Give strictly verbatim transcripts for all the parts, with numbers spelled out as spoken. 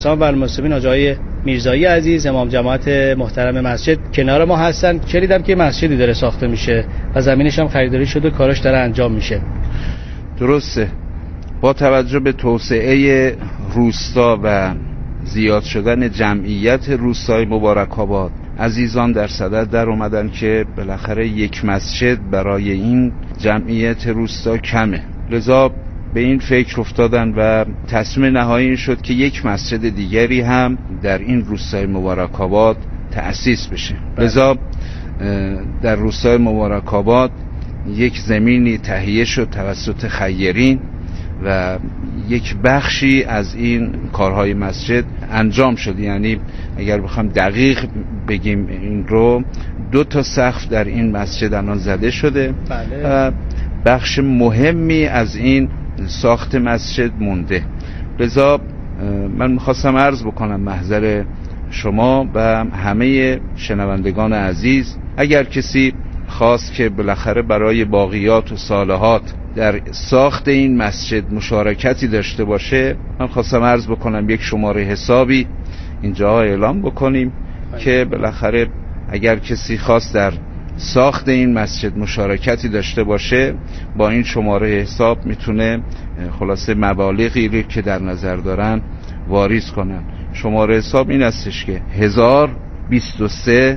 و المسلمین حاجی میرزایی عزیز امام جماعت محترم مسجد کنار ما هستن. شنیدم که مسجدی داره ساخته میشه و زمینش هم خریداری شده و کارش داره انجام میشه. درسته. با توجه به توسعه روستا و زیاد شدن جمعیت روستای مبارک‌آباد، عزیزان در صدد در اومدن که بالاخره یک مسجد برای این جمعیت روستا کمه، لذا به این فکر افتادن و تصمیم نهایی این شد که یک مسجد دیگری هم در این روستای مبارک‌آباد تأسیس بشه. لذا در روستای مبارک‌آباد یک زمینی تهیه شد توسط خیرین و یک بخشی از این کارهای مسجد انجام شد. یعنی اگر بخوام دقیق بگیم این رو، دو تا سقف در این مسجد الان زده شده. بله. و بخش مهمی از این ساخت مسجد مونده. لذا من میخواستم عرض بکنم محضر شما و همه شنوندگان عزیز، اگر کسی خواست که بالاخره برای باقیات و صالحات در ساخت این مسجد مشارکتی داشته باشه، من خواستم عرض بکنم یک شماره حسابی اینجا اعلام بکنیم که بالاخره اگر کسی خواست در ساخت این مسجد مشارکتی داشته باشه، با این شماره حساب میتونه خلاصه مبالغی که در نظر دارن واریز کنن. شماره حساب این استش که هزار بیست و سه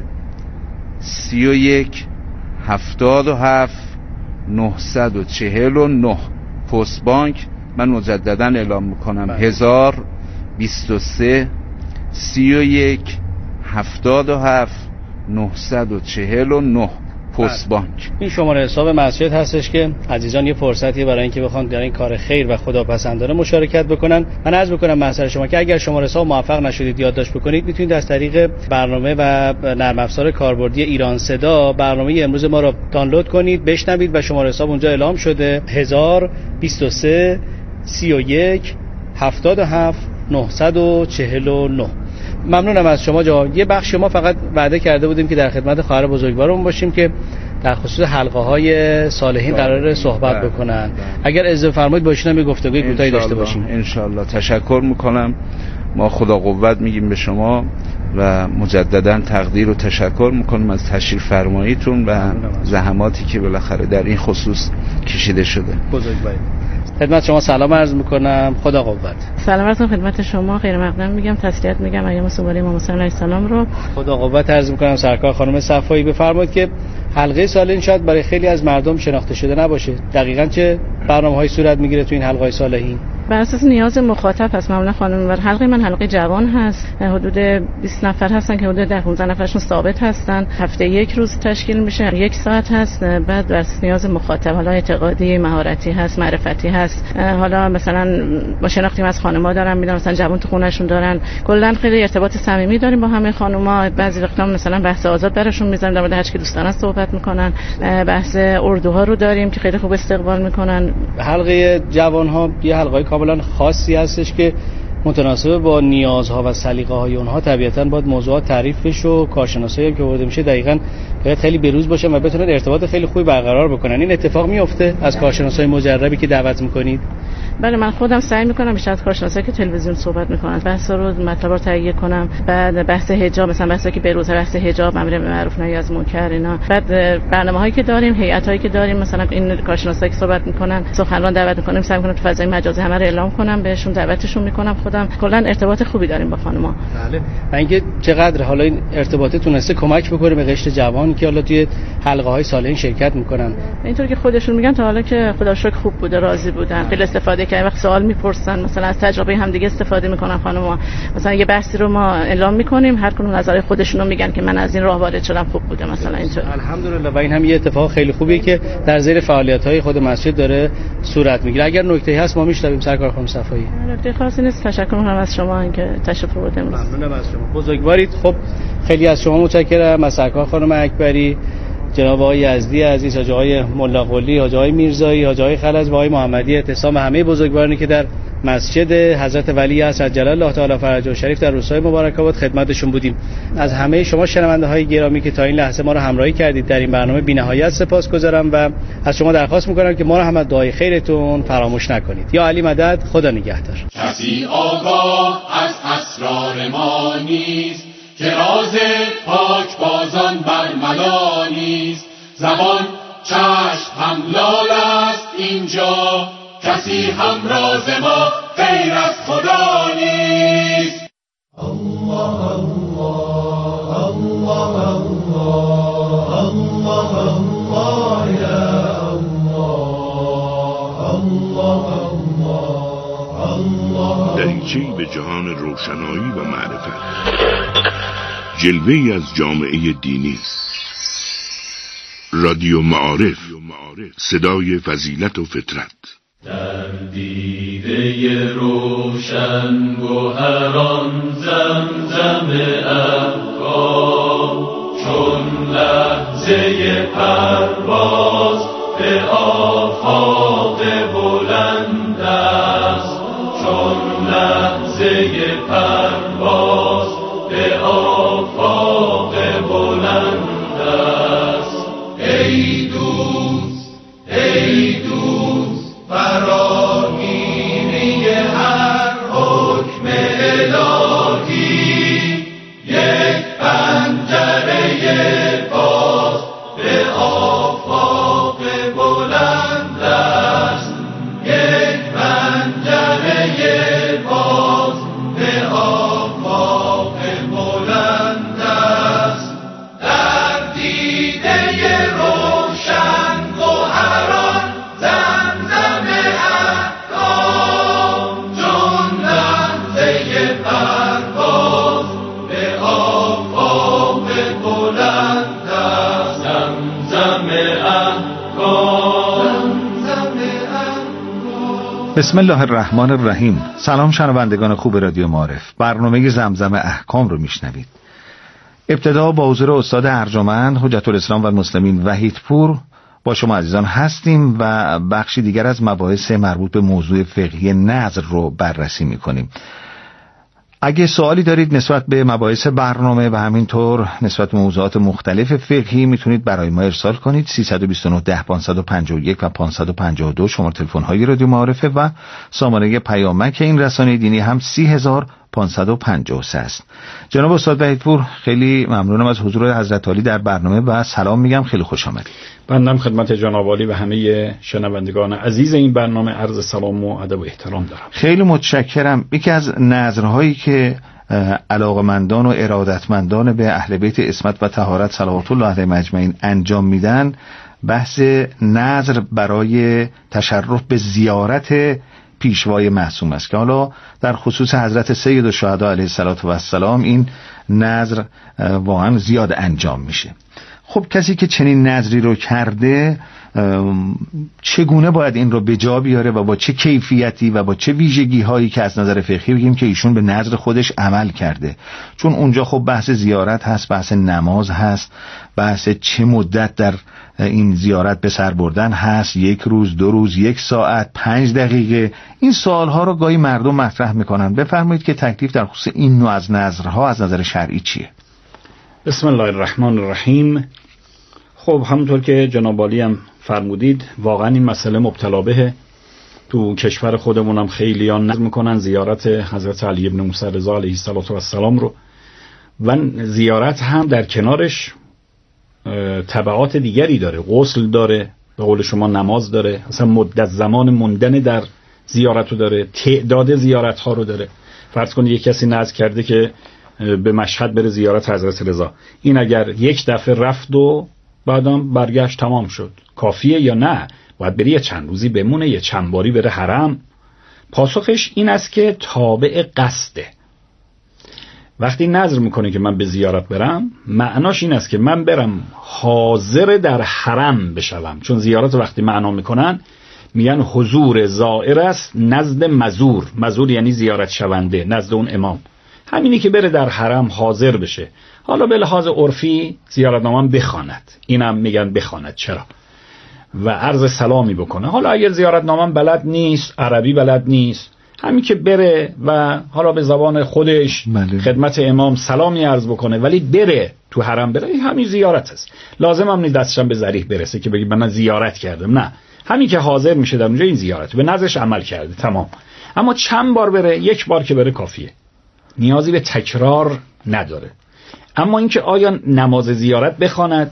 سی و یک هفتاد و هفت نهصد و چهل و نه پست بانک. من مجددا اعلام میکنم هزار بیست و سه سی و یک هفتاد و هفت نهصد و چهل و نه پست بانک. این شماره حساب مسجد هستش که عزیزان یه فرصتی برای اینکه بخوان در این کار خیر و خداپسندانه مشارکت بکنن. من عرض میکنم محضر شما که اگر شماره حساب موفق نشدید یادداشت بکنید، میتونید از طریق برنامه و نرم افزار کاربردی ایران صدا برنامه امروز ما رو دانلود کنید، بشنوید و شماره حساب اونجا اعلام شده هزار بیست و سه سی و یک هفتاد و هفت نهصد و چهل و نه. ممنونم از شما جواب. یه بخش ما فقط وعده کرده بودیم که در خدمت خواهر بزرگوارمون باشیم که در خصوص حلقه های صالحین قراره صحبت بکنن. اگر اجازه فرمایید با ایشون هم گفتگوی کوتاهی داشته باشیم. ان شاء الله. تشکر میکنم. ما خدا قوت میگیم به شما و مجددا تقدیر و تشکر میکنم از تشریف فرماییتون و زحماتی که بالاخره در این خصوص کشیده شده. بزرگواری. خدمت شما سلام عرض میکنم. خدا قوت. سلام عرض خدمت شما. خیر مقدم میگم، تسلیت میگم ایام صبح امام حسین علیه السلام رو. خدا قوت عرض میکنم. سرکار خانم صفایی بفرمایید که حلقه صالحین شاید برای خیلی از مردم شناخته شده نباشه. دقیقاً چه برنامه‌هایی صورت میگیره تو این حلقه صالحین؟ بر اساس نیاز مخاطب هست معمولا خانم. و حلقه من حلقه جوان هست، حدود بیست نفر هستن که حدود ده پانزده نفرشون ثابت هستن. هفته یک روز تشکیل میشه، یک ساعت هست. بعد بر اساس نیاز مخاطب، حالا اعتقادی، مهارتی هست، معرفتی هست، حالا مثلا ما شناختیم از خانم‌ها دارن میدونن مثلا جوان تو خونه‌شون دارن. کلا خیلی ارتباط صمیمی داریم با همه خانم‌ها. بعضی وقتا مثلا بحث آزاد براشون میذاریم، در مورد هر چی که دوستان صحبت میکنن. بحث اردوها رو داریم که خیلی خوب استقبال میکنن. حلقه جوان‌ها یه حلقه کاملا خاصی هستش که متناسب با نیازها و سلیقه‌های اونها طبیعتاً باید موضوعات تعریف بشه و کارشناسایی هم که وارد میشه دقیقاً باید خیلی بروز باشن و بتونن ارتباط خیلی خوبی برقرار بکنن. این اتفاق میفته از کارشناسای مجربی که دعوت میکنید؟ بله، من خودم سعی میکنم بیشتر از کارشناسایی که تلویزیون صحبت میکنن بحثا رو مطلب رو تهیه کنم. بعد بحث حجاب، مثلا بحثی که بروز بحث حجاب، امر معروف نهی از منکر، اینا. بعد برنامه‌هایی که داریم، هیئتایی که داریم، مثلا این کارشناسایی که صحبت میکنن، سخنران دعوت میکنیم، سعی میکنم تو فضای مجازی همه رو اعلام کنم، بهشون دعوتشون میکنم. خودم کلا ارتباط خوبی داریم با خانم‌ها. بله. و اینکه چقدر حالا این ارتباط تونسته کمک بکنه به قشر جوان که حالا توی حلقه‌های صالحین شرکت میکنن. اینطور که خودشون میگن تا حالا که خدا شکر خوب بوده، راضی بودن، خیلی استفاده کردن. وقت سوال میپرسن، مثلا از تجربه هم دیگه استفاده میکنن خانم‌ها. مثلا یه بحثی رو ما اعلام میکنیم، هر کدوم نظر خودشون رو میگن که من از این راه وارد شدم، خوب بوده مثلا اینطور. الحمدلله. و این هم یه اتفاق خیلی خوبیه که در زیر فعالیت‌های خود مسجد داره صورت میگیره. اگر نکته‌ای هست ما میشنویم سرکار خانم صفایی. نکته خاصی نیست. تشکر میکنم از شما اینکه تشریف آوردید. ممنونم از شما. بزرگوارید. خب خیلی از شما متشکرم. از سرکار خانم اکبری، جناب آقای یزدی عزیز، حاج آقای ملا قلی، حاج آقای میرزایی، حاج آقای خلج و آقای محمدی اعتصام، همه بزرگوارانی که در مسجد حضرت ولی عصر جلال الله تعالی فرجه شریف در روستای مبارک آباد خدمتشون بودیم. از همه شما شنونده های گرامی که تا این لحظه ما رو همراهی کردید در این برنامه بی‌نهایت سپاسگزارم و از شما درخواست می‌کنم که ما رو هم از دعای خیرتون فراموش نکنید. یا علی مدد، خدا نگهدار. کسی آگاه از اسرار ما نیست که راز پاک بازان برملا نیست. زبان چشم هم لال است اینجا، کسی هم راز ما غیر از خدا نیست. الله الله الله الله الله یا الله الله. دریچه‌ای به جهان روشنایی و معرفت، جلوه‌ای از جامعه دینی. رادیو معارف، صدای فضیلت و فطرت. در دیده روشن گوهران زمزم افکار، چون لحظه پرواز به آفاق بلند است، چون لحظه پرواز به آفاق بلند است. ای دوست، ای دوست، فراگیری هر حکم الهی، یک پنجره باز به آفاق بلند است، یک پنجره باز به آفاق بلند است. در دیده روشن گوهران زمزم احکام، چون لحظه پرواز به آفاق بلند است. زمزم احکام، زمزم احکام. بسم الله الرحمن الرحیم. سلام شنوندگان خوب رادیو معارف، برنامه زمزم احکام رو میشنوید. ابتدا با حضور استاد ارجمند حجت الاسلام و المسلمین وحیدپور با شما عزیزان هستیم و بخشی دیگر از مباحث مربوط به موضوع فقهی نذر رو بررسی میکنیم. اگه سوالی دارید نسبت به مباحث برنامه و همینطور نسبت به موضوعات مختلف فقهی میتونید برای ما ارسال کنید. سیصد و بیست و نه ده پانصد و پنجاه و یک و پانصد و پنجاه و دو شماره تلفن های رادیو معارفه و سامانه پیامک این رسانه دینی هم سی هزار و پانصد و پنجاه و سه است. جناب استاد وحیدپور، خیلی ممنونم از حضور حضرت عالی در برنامه و سلام میگم، خیلی خوش آمدید. بنده خدمت جناب عالی و همه شنوندگان عزیز این برنامه عرض سلام و ادب و احترام دارم. خیلی متشکرم. یکی از نذرهایی که علاقمندان و ارادتمندان به اهل بیت عصمت و طهارت صلوات الله علیهم اجمعین انجام میدن بحث نذر برای تشرف به زیارت پیشوای معصوم است که حالا در خصوص حضرت سید الشهدا علیه السلام این نذر واقعا زیاد انجام میشه. خب کسی که چنین نذری رو کرده چگونه باید این رو به جا بیاره و با چه کیفیتی و با چه ویژگی هایی که از نظر فقهی بگیم که ایشون به نذر خودش عمل کرده؟ چون اونجا خب بحث زیارت هست، بحث نماز هست، بحث چه مدت در این زیارت به سر بردن هست، یک روز، دو روز، یک ساعت، پنج دقیقه. این سوال ها رو گاهی مردم مطرح میکنن. بفرمایید که تکلیف در خصوص این نوع از نذرها از نظر شرعی چیه؟ بسم الله الرحمن الرحیم. خب همونطور که جناب عالی هم فرمودید واقعا این مسئله مبتلا بهه. تو کشور خودمون هم خیلی ها نذر میکنن زیارت حضرت علی ابن موسی رضا علیه السلام رو و زیارت هم در کنارش تبعات دیگری داره. غسل داره، به قول شما نماز داره، اصلا مدت زمان موندن در زیارت رو داره، تعداد زیارت ها رو داره. فرض کنید یک کسی نذر کرده که به مشهد بره زیارت حضرت رضا، این اگر یک دفعه رفت و بعدم برگشت تمام شد کافیه یا نه؟ باید بری یه چند روزی بمونه، یه چند باری بره حرم؟ پاسخش این است که تابع قصده. وقتی نذر میکنه که من به زیارت برم، معناش این است که من برم حاضر در حرم بشوم. چون زیارت وقتی معنا میکنن میگن حضور زائر است نزد مزور. مزور یعنی زیارت شونده نزد اون امام. همینی که بره در حرم حاضر بشه. حالا به لحاظ عرفی زیارتنامه بخواند، اینم میگن بخواند. چرا؟ و عرض سلامی بکنه. حالا اگر زیارتنامه بلد نیست، عربی بلد نیست، همین که بره و حالا به زبان خودش بله. خدمت امام سلامی عرض بکنه ولی بره تو حرم بره، همین زیارت است. لازم هم نیست دستشم به ذریح برسه که بگی من زیارت کردم، نه، همین که حاضر میشه در اونجا این زیارت به نظرش عمل کرده تمام. اما چند بار بره؟ یک بار که بره کافیه، نیازی به تکرار نداره. اما اینکه آیا نماز زیارت بخواند،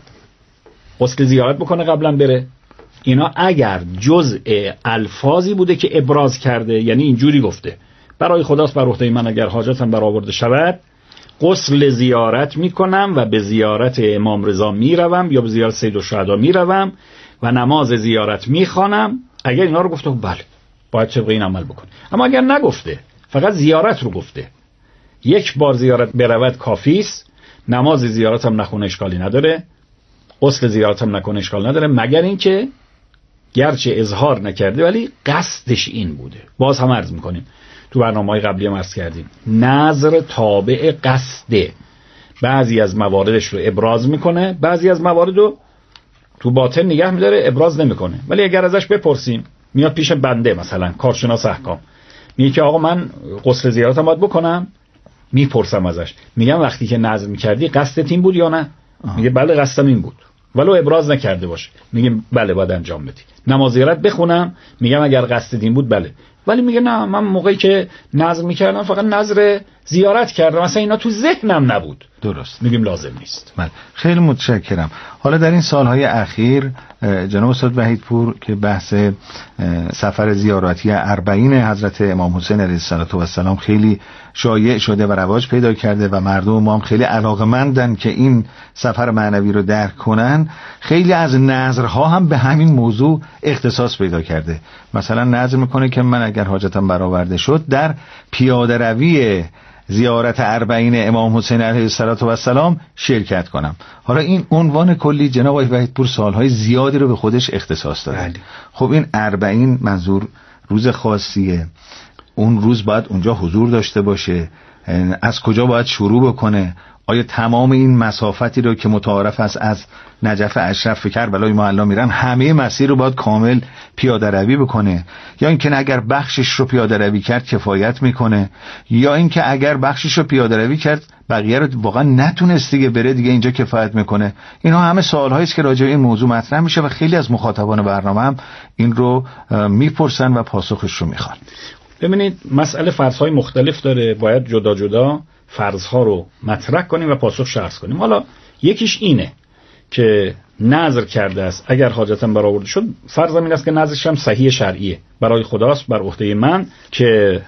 غسل زیارت بکنه قبلا بره، اینا اگر جزء الفاظی بوده که ابراز کرده، یعنی اینجوری گفته برای خداست بر عهده من اگر حاجتم برآورده شود غسل زیارت میکنم و به زیارت امام رضا میروم یا به زیارت سید الشهدا میروم و نماز زیارت میخوانم، اگر اینا رو گفته بله باید طبق این عمل بکن. اما اگر نگفته، فقط زیارت رو گفته، یک بار زیارت برود کافی است، نماز زیارت هم نخونه اشکالی نداره، غسل زیارت هم نکنه اشکال نداره، مگر اینکه گرچه اظهار نکرده ولی قصدش این بوده. باز هم عرض میکنیم تو برنامه‌های قبلی هم عرض کردیم نظر تابع قصده، بعضی از مواردش رو ابراز میکنه، بعضی از موارد رو تو باطن نگه میداره ابراز نمیکنه. ولی اگر ازش بپرسیم، میاد پیش بنده مثلا کارشناس احکام میگه که آقا من غسل زیارتم باید بکنم، میپرسم ازش، میگم وقتی که نظر میکردی قصدت این بود یا نه؟ آه. میگه بله قصدم این بود، ولو ابراز نکرده باشه. میگم بله باید انجام بدی. نماز زیارت بخونم، میگم اگر قصد این بود بله، ولی میگه نه من موقعی که نظر میکردم فقط نظر زیارت کردم، مثلا اینا تو ذهنم نبود. درست. میگیم لازم نیست. من خیلی متشکرم. حالا در این سالهای اخیر جناب استاد وحیدپور که بحث سفر زیارتی اربعین حضرت امام حسین علیه السلام خیلی شایع شده و رواج پیدا کرده و مردم ما هم خیلی علاقه‌مندن که این سفر معنوی رو درک کنن، خیلی از نظرها هم به همین موضوع اختصاص پیدا کرده. مثلا نظر میکنه که من اگر حاجتم برآورده شد در پیاده روی زیارت اربعین امام حسین علیه السلام شرکت کنم. حالا این عنوان کلی جناب آقای وحیدپور سالهای زیادی رو به خودش اختصاص داده. بله. خب این اربعین منظور روز خاصیه، اون روز باید اونجا حضور داشته باشه، از کجا باید شروع بکنه؟ آیا تمام این مسافتی رو که متعارف است از نجف اشرف کربلای معلی میرن همه مسیر رو باید کامل پیاده روی بکنه، یا اینکه اگر بخشش رو پیاده روی کرد کفایت میکنه، یا اینکه اگر بخشش رو پیاده روی کرد بقیه رو واقعا نتونست دیگه بره دیگه اینجا کفایت میکنه؟ اینا همه سوالهایی است که راجع به این موضوع مطرح میشه و خیلی از مخاطبان برنامه هم این رو میپرسن و پاسخش رو میخوان. ببینید مسئله فرض‌های مختلف داره، باید جدا جدا فرض‌ها رو مطرح کنیم و پاسخش عرض کنیم. حالا یکیش اینه که نظر کرده است اگر حاجتم برآورده شد، فرضم این است که نظرش هم صحیح شرعیه، برای خداست بر عهده من که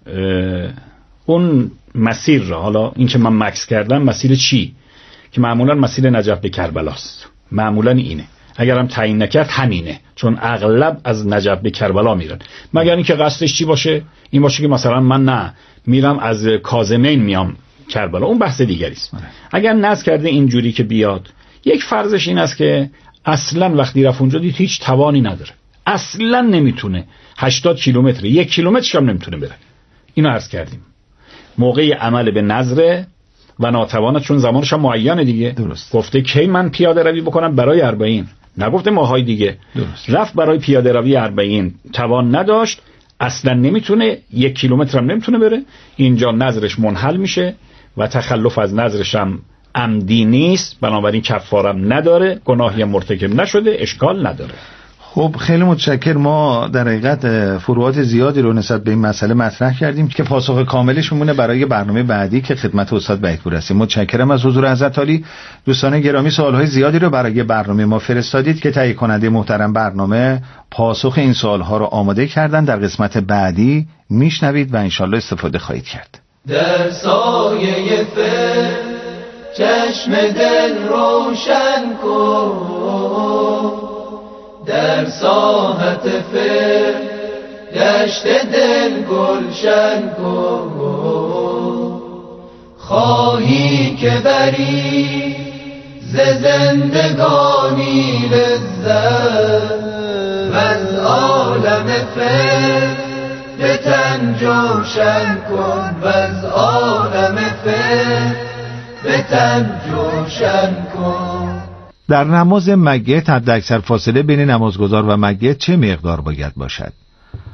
اون مسیر را، حالا این که من مکث کردم مسیر چی، که معمولا مسیر نجف به کربلاست، معمولا اینه، اگرم تعیین نکرد همینه، چون اغلب از نجف به کربلا میرن، مگر اینکه قصدش چی باشه، این باشه که مثلا من نه میرم از کاظمین میام کربلا، اون بحث دیگری است. اگر نظر کرده اینجوری که بیاد، یک فرضش این است که اصلا وقتی رفت اونجا دید هیچ توانی نداره، اصلا نمیتونه، هشتاد کیلومتر، یک کیلومترش هم نمیتونه بره. اینو عرض کردیم. موقع عمل به نظر و ناتوانه، چون زمانش هم معینه دیگه. درست. گفته کی من پیاده روی بکنم برای اربعین، نگفته ماهای دیگه. درست. رفت برای پیاده روی اربعین، توان نداشت، اصلا نمیتونه، یک کیلومتر هم نمیتونه بره، اینجا نظرش منحل میشه و تخلف از نظرش هم عمدی نیست، بنابراین کفارم نداره، گناهی مرتکب نشده، اشکال نداره. خب خیلی متشکر. ما در حقیقت فروعات زیادی رو نسبت به این مسئله مطرح کردیم که پاسخ کاملش میمونه برای برنامه بعدی که خدمت استاد وحیدپور هستیم. متشکرم از حضور حضرت عالی. دوستان گرامی سوالهای زیادی رو برای برنامه ما فرستادید که تهیه کننده محترم برنامه پاسخ این سوالها رو آماده کردن. در قسمت بعدی میشنوید و انشالله استفاده خواهید کرد. در سایه فر چشم دل روشن کن، در ساحت فر گشت دل گلشن کن، خواهی که بری ز زندگانی لذت و از عالم فر به تن جوشن کن، و از عالم فر به تن جوشن کن. در نماز مگت حداکثر فاصله بین نمازگزار و مگت چه مقدار باید باشد؟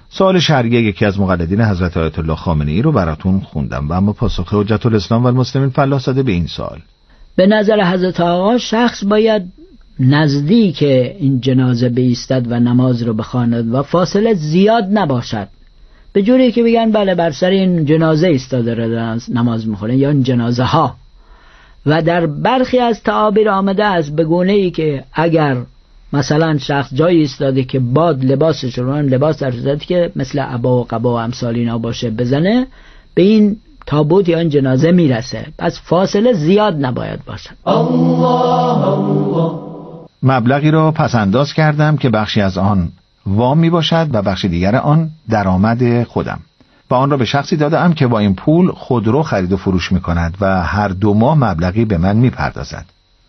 سوال شرعی یکی از مقلدین حضرت آیت الله خامنه‌ای رو براتون خوندم و اما پاسخ حجت الاسلام و المسلمین فلاح زاده به این سوال: به نظر حضرت آقا شخص باید نزدیک این جنازه بایستد و نماز رو بخواند و فاصله زیاد نباشد، به جوری که بگن بله بر سر این جنازه ایستاده را نماز میخورن یا این جنازه ها. و در برخی از تعابیر آمده است به گونه ای که اگر مثلا شخص جایی ایستاده که باد لباسش رو لباس در صورتی که مثل عبا و قبا و امثال اینا باشه بزنه، به این تابوت یا این جنازه میرسه، پس فاصله زیاد نباید باشد. الله الله. مبلغی را پس انداز کردم که بخشی از آن وام می باشد و بخش دیگر آن درآمد خودم و آن را به شخصی دادم که با این پول خودرو خرید و فروش می کند و هر دو ماه مبلغی به من می پردازد.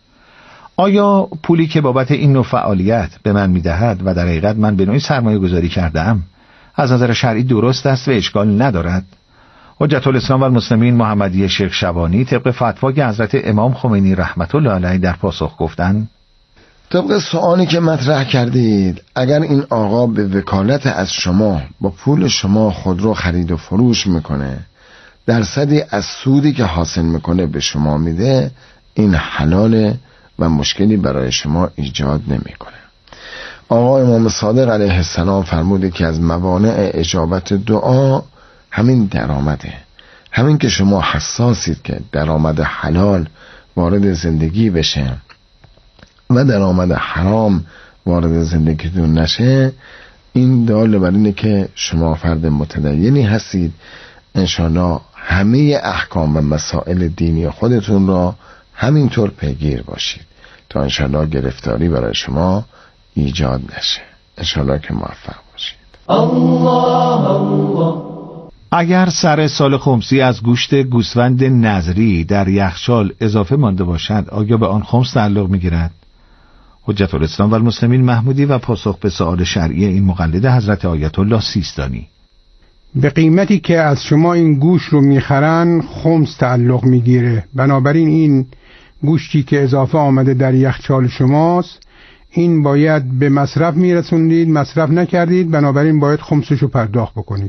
آیا پولی که بابت این نوع فعالیت به من می دهد و در حقیقت من به نوعی سرمایه گذاری کردم از نظر شرعی درست است و اشکال ندارد؟ حجت الاسلام و المسلمین محمدی شیخ شبانی طبق فتوای حضرت امام خمینی رحمت الله علیه در پاسخ گفتند: طبق سوالی که مطرح کردید، اگر این آقا به وکالت از شما با پول شما خودرو خرید و فروش میکنه، درصدی از سودی که حاصل میکنه به شما میده، این حلاله و مشکلی برای شما ایجاد نمیکنه. آقا امام صادق علیه السلام فرموده که از موانع اجابت دعا همین درآمده، همین که شما حساسید که درآمد حلال وارد زندگی بشه و درآمد حرام وارد زندگیتون نشه، این دال بر اینه که شما فرد متدینی هستید. انشاءالله همه احکام و مسائل دینی خودتون را همینطور پیگیر باشید تا انشاءالله گرفتاری برای شما ایجاد نشه. انشاءالله که موفق باشید. الله الله. اگر سر سال خمسی از گوشت گوسفند نظری در یخچال اضافه مانده باشد، آیا به آن خمس تعلق میگیرد؟ حجت الاسلام و المسلمین محمودی و پاسخ به سؤال شرعی این مقلد حضرت آیت الله سیستانی: به قیمتی که از شما این گوشت رو میخرن خمس تعلق میگیره، بنابراین این گوشتی که اضافه آمده در یخچال شماست، این باید به مصرف میرسوندید، مصرف نکردید، بنابراین باید خمسشو پرداخت بکنید.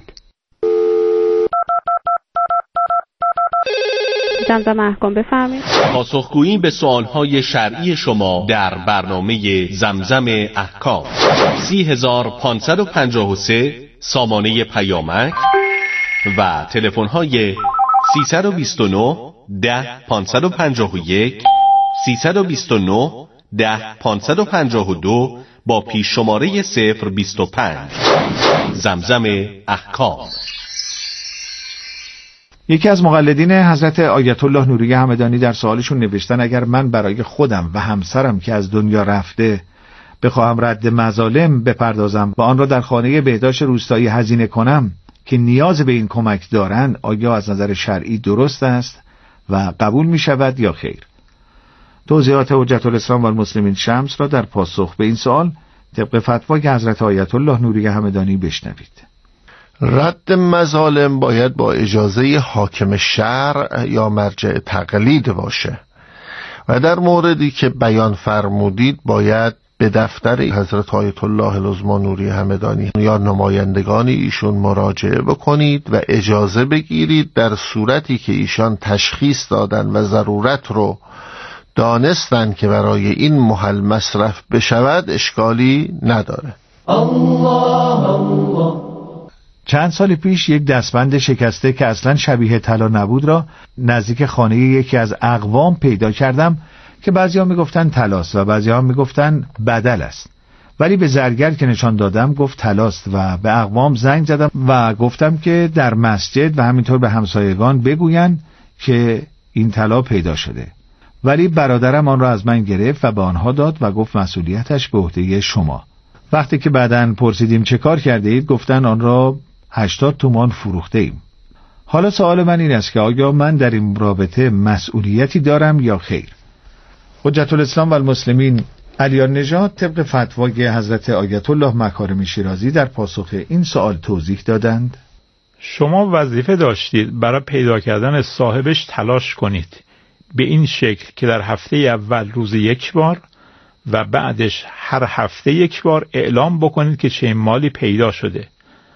زمزم احکام بفرمایید. پاسخگویی به سوالهای شرعی شما در برنامه زمزم احکام. سی هزار پانصد و پنجاه و سه سامانه پیامک و تلفن‌های سیصد و بیست و نه ده پانصد و پنجاه و یک، سیصد و بیست و نه ده پانصد و پنجاه و دو با پیش شماره صفر بیست و پنج. زمزم احکام. یکی از مقلدین حضرت آیت الله نوری همدانی در سوالشون نوشتن: اگر من برای خودم و همسرم که از دنیا رفته بخواهم رد مظالم بپردازم و آن را در خانه بهداشت روستایی هزینه کنم که نیاز به این کمک دارن، آیا از نظر شرعی درست است و قبول می شود یا خیر؟ توضیحات حجت الاسلام و المسلمین شمس را در پاسخ به این سوال طبق فتوای حضرت آیت الله نوری همدانی بشنوید. رد مظالم باید با اجازه حاکم شرع یا مرجع تقلید باشه و در موردی که بیان فرمودید باید به دفتر حضرت آیت الله العظمی نوری همدانی یا نمایندگان ایشون مراجعه بکنید و اجازه بگیرید. در صورتی که ایشان تشخیص دادن و ضرورت رو دانستن که برای این محل مصرف بشود، اشکالی نداره. الله الله. چند سال پیش یک دستبند شکسته که اصلا شبیه طلا نبود را نزدیک خانه یکی از اقوام پیدا کردم که بعضی‌ها میگفتن طلاست و بعضی‌ها میگفتن بدل است، ولی به زرگر که نشان دادم گفت طلاست و به اقوام زنگ زدم و گفتم که در مسجد و همینطور به همسایگان بگوین که این طلا پیدا شده، ولی برادرم آن را از من گرفت و به آنها داد و گفت مسئولیتش به عهده شما. وقتی که بعداً پرسیدیم چه کار کرده اید، گفتن آن را هشتاد تومان فروخته ایم. حالا سوال من این است که آیا من در این رابطه مسئولیتی دارم یا خیر؟ حجت الاسلام و المسلمین علی نژاد طبق فتوای حضرت آیت الله مکارمی شیرازی در پاسخ این سوال توضیح دادند: شما وظیفه داشتید برای پیدا کردن صاحبش تلاش کنید، به این شکل که در هفته اول روز یک بار و بعدش هر هفته یک بار اعلام بکنید که چه مالی پیدا شده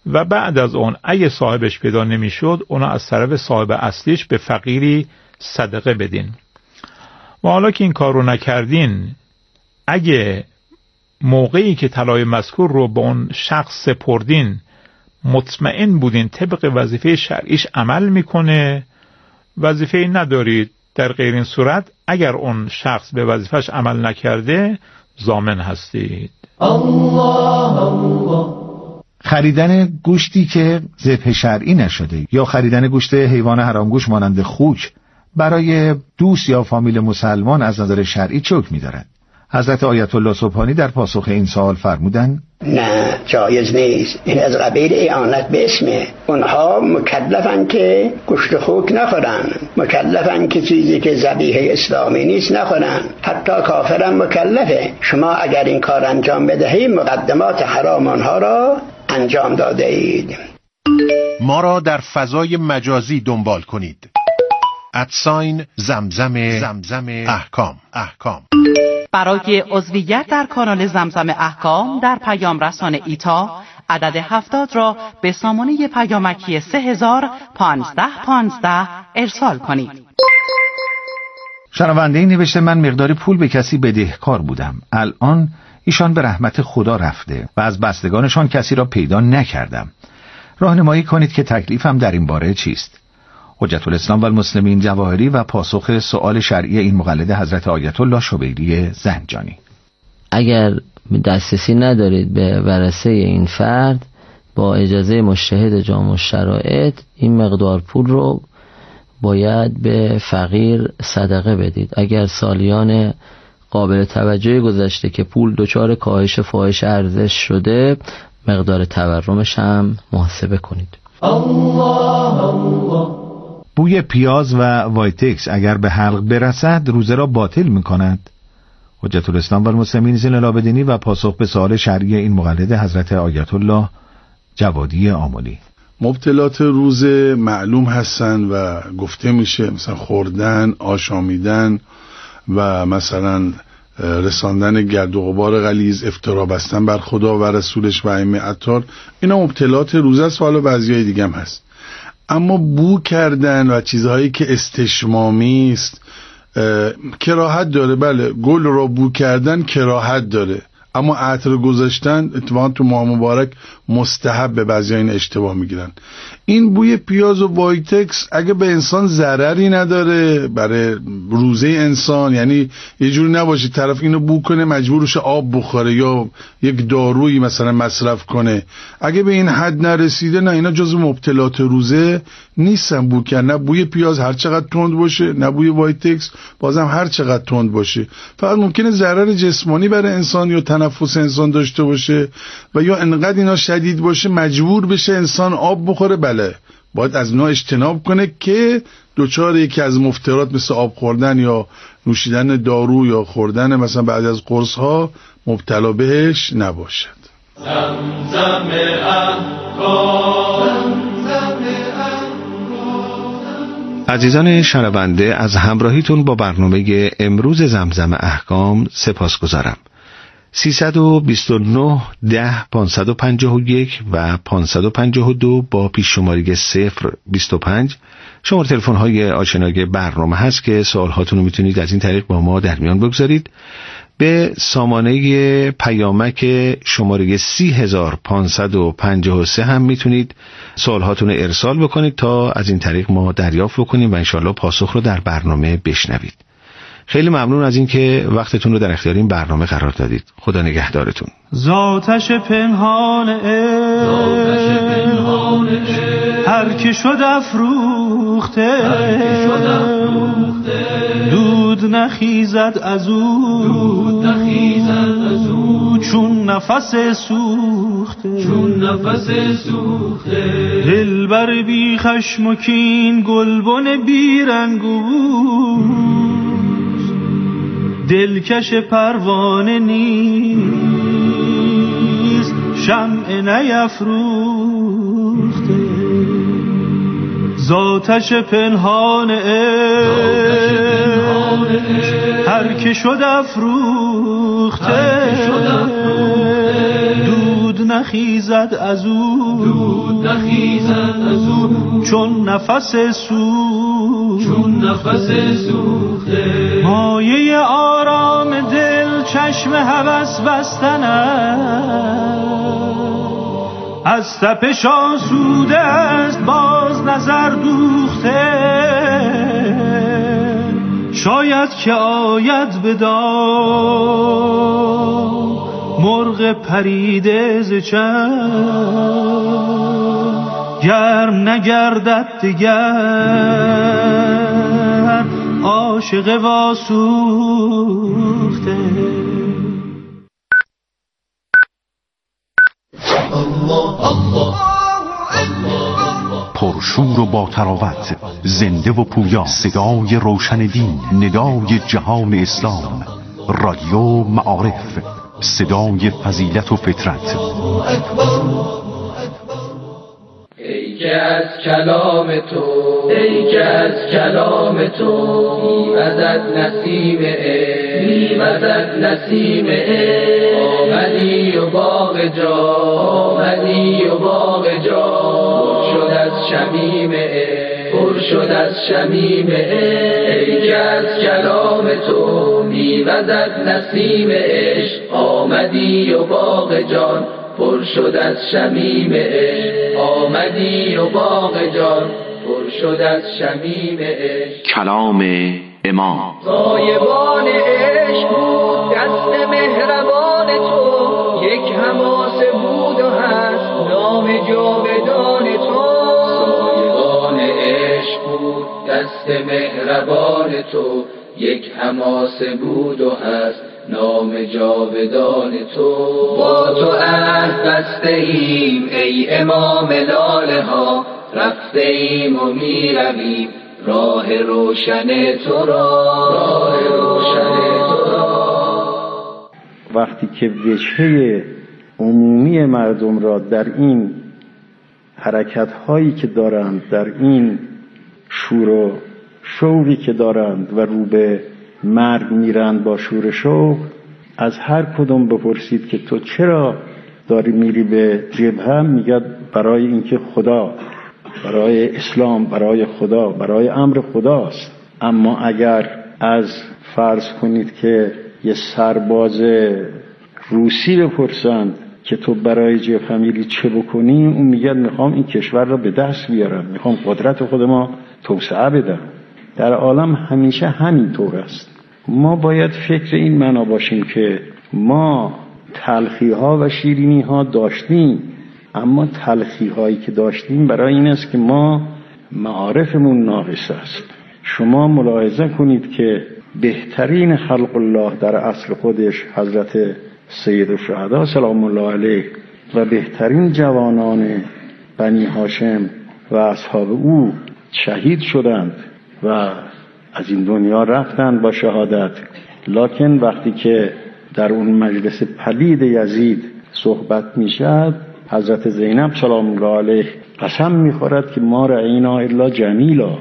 و بعد از اون اگه صاحبش پیدا نمیشد اونا از طرف صاحب اصلیش به فقیری صدقه بدین. و حالا که این کار رو نکردین، اگه موقعی که طلای مذکور رو به اون شخص سپردین مطمئن بودین طبق وظیفه شرعیش عمل میکنه، وظیفه ندارید. در غیر این صورت اگر اون شخص به وظیفهش عمل نکرده ضامن هستید. الله الله. خریدن گوشتی که ذبح شرعی نشده یا خریدن گوشت حیوان حرامگوش مانند خوک برای دوست یا فامیل مسلمان از نظر شرعی چه حکمی دارد؟ حضرت آیت الله سبحانی در پاسخ این سوال فرمودند نه، جایز نیست. این از قبیل اعانت به اسمه. اونها مکلفن که گوشت خوک نخورن، مکلفن که چیزی که ذبیحه اسلامی نیست نخورن. حتی کافرم مکلفه. شما اگر این کار انجام بدهید مقدمات حرام آنها را انجام داده اید. ما را در فضای مجازی دنبال کنید. ادساین زمزم زمزم احکام احکام. برای عضویت در کانال زمزم احکام در پیام رسان ایتا عدد هفتاد را به سامانه پیامکی سه هزار پانزده پانزده ارسال کنید. شنونده این نوشته من مقداری پول به کسی بدهکار بودم. الان ایشان به رحمت خدا رفته و از بستگانشان کسی را پیدا نکردم. راهنمایی کنید که تکلیفم در این باره چیست؟ حجت الاسلام و المسلمین جواهری و پاسخ سؤال شرعی این مقلد حضرت آیت الله شبیری زنجانی. اگر دسترسی ندارید به ورثه این فرد، با اجازه مجتهد جامع الشرائط این مقدار پول رو باید به فقیر صدقه بدید. اگر سالیان قابل توجه گذشته که پول دچار کاهش فاحش ارزش شده، مقدار تورمش هم محاسبه کنید. الله الله. بوی پیاز و وایتکس اگر به حلق برسد روزه را باطل می کند؟ حجت الاسلام و المسلمین زین العابدینی و پاسخ به سوال شرعی این مقلد حضرت آیت الله جوادی آملی. مبتلات روزه معلوم هستن و گفته میشه، مثلا خوردن، آشامیدن و مثلا رساندن گرد و غبار غلیظ، افترا بستن بر خدا و رسولش و ائمه اطهار، اینا مبتلات روزه است. حالا بعضیای دیگه هم هست. اما بو کردن و چیزهایی که استشمامی است کراهت داره. بله، گل را بو کردن کراهت داره، اما عطر گذاشتن اتفاقا تو ماه مبارک مستحب. به بعضی این اشتباه میگیرن. این بوی پیاز و وایتکس اگه به انسان ضرری نداره برای روزه انسان، یعنی یه جوری نباشه طرف اینو بو کنه مجبورش آب بخوره یا یک دارویی مثلا مصرف کنه، اگه به این حد نرسیده، نه، اینا جزو مبتلات روزه نیستن. بو کردن، نه بوی پیاز هر چقدر تند باشه، نه بوی وایتکس بازم هر چقدر تند باشه. فقط ممکنه ضرر جسمانی برای انسان یا تنفس انسان داشته باشه و یا انقدر اینا شدید باشه مجبور بشه انسان آب بخوره. بله، باید از اینا اجتناب کنه که دوچار یکی از مفترات مثل آب خوردن یا نوشیدن دارو یا خوردن مثلا بعد از قرص ها مبتلا بهش نباشد. زمزم عزیزان شنونده، از همراهیتون با برنامه امروز زمزم احکام سپاسگزارم. سیصد و بیست و نه ده پانصد و پنجاه و یک و پانصد و پنجاه و دو با پیش شماره صفر بیست و پنج شماره تلفن های آشنای برنامه هست که سوال هاتون رو میتونید از این طریق با ما در میان بگذارید. به سامانه پیامک شماره سی هزار پانصد و پنجاه و سه هم میتونید سوال هاتون رو ارسال بکنید تا از این طریق ما دریافت بکنیم و انشالله پاسخ رو در برنامه بشنوید. خیلی ممنون از این که وقتتون رو در اختیار این برنامه قرار دادید. خدا نگهدارتون. ذاتش پنهان عشق هر که شد افروخته، دود نخیزد از او چون نفس سوخته، چون نفس سوخته. دلبر بی خشم و کین، گلبن بی رنگ و بو، دلکش پروانه نیست، شمع نیفروخته. ذاتش پنهان عشق هر که شد افروخته، دود نخیزد از او دود نخیزد از او چون نفس سوخت چون نفس سوخته مایه آرام دل چشم هوس بستن از تپش آسوده است باز نظر دوخته شاید که آید به دام مرغ پریده ز چشم گرم نگردد دگر عاشق واسوخته. پرشور و با تراوت، زنده و پویا، صدای روشن دین، ندای جهان اسلام، رادیو معارف، صدای فضیلت و فطرت. ای که از کلام تو ای که از کلام تو میوزد نسیم عشق میوزد نسیم عشق آمدی و باغ جا آمدی و باغ جا پر شد از شمیم عشق پر شد از شمیم عشق ای که از کلام تو میوزد نسیم عشق آمدی و باغ جان پر شد از شمیم عشق آمدی و باغ جان پر شد از شمیم عشق. کلام امام سایبان عشق بود دست مهربان تو یک حماسه بود و هست نام جاودان تو سایبان عشق بود دست مهربان تو یک حماسه بود و هست نام جاودان تو. با تو عهد بسته ایم ای امام لاله ها رفته ایم و می رویم راه روشن تو را راه روشن تو را. وقتی که وجهه عمومی مردم را در این حرکت هایی که دارند در این شور و شوقی که دارند و رو به مرگ میرند با شور شوق، از هر کدوم بپرسید که تو چرا داری میری به جبهه، میگه برای اینکه خدا، برای اسلام، برای خدا، برای امر خداست. اما اگر از فرض کنید که یه سرباز روسی بپرسند که تو برای جبهه میری چه بکنی، اون میگه میخوام این کشور را به دست بیارم، میخوام قدرت خود ما توسعه بدم. در عالم همیشه همین طور است. ما باید فکر این معنا باشیم که ما تلخی ها و شیرینی ها داشتیم، اما تلخی هایی که داشتیم برای این است که ما معارفمون ناقص است. شما ملاحظه کنید که بهترین خلق الله در اصل خودش حضرت سید الشهدا سلام الله علیه و بهترین جوانان بنی هاشم و اصحاب او شهید شدند و از این دنیا رفتند با شهادت. لکن وقتی که در اون مجلس پلید یزید صحبت میشد، حضرت زینب سلام الله علیه قسم میخورد که ما رأینا الا جمیلا.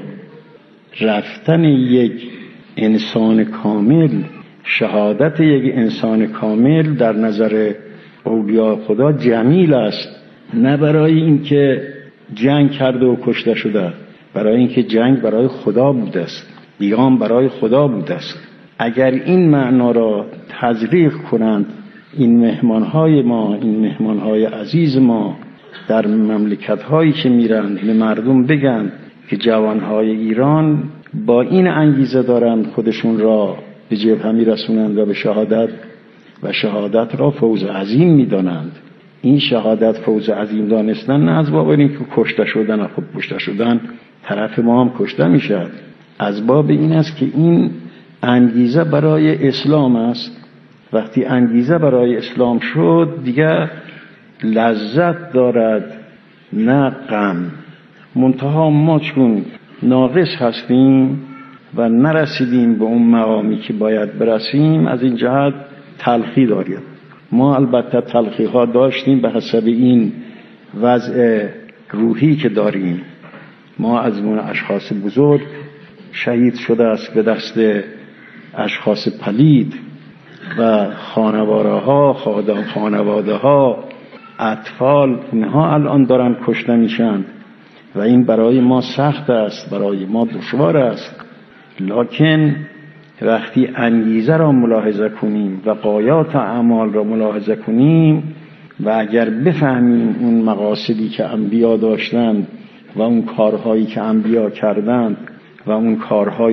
رفتن یک انسان کامل، شهادت یک انسان کامل در نظر اولیاء خدا جمیل است، نه برای اینکه جنگ کرده و کشته شده، برای اینکه جنگ برای خدا بوده است، قیام برای خدا بوده است. اگر این معنا را تزریق کنند این مهمانهای ما، این مهمانهای عزیز ما در مملکت‌هایی که میرند، به مردم بگن که جوانهای ایران با این انگیزه دارند خودشون را به جبهه میرسونند و به شهادت و شهادت را فوز عظیم میدانند. این شهادت فوز عظیم دانستن نه از باب این که کشته شدن، خب کشته شدن طرف ما هم کشته میشد، از باب این است که این انگیزه برای اسلام است. وقتی انگیزه برای اسلام شد دیگه لذت دارد نه غم. منتها ما چون ناقص هستیم و نرسیدیم به اون مقامی که باید برسیم، از این جهت تلخی داریم. ما البته تلخی ها داشتیم به حسب این وضع روحی که داریم. ما از اون اشخاص بزرگ شهید شده است به دست اشخاص پلید و خانواده ها، خانواده ها اطفال اینها الان دارن کشته میشن و این برای ما سخت است، برای ما دشوار است. لکن وقتی انگیزه را ملاحظه کنیم و غایات اعمال را ملاحظه کنیم و اگر بفهمیم اون مقاصدی که انبیا داشتند و اون کارهایی که انبیا کردند و اون کارهایی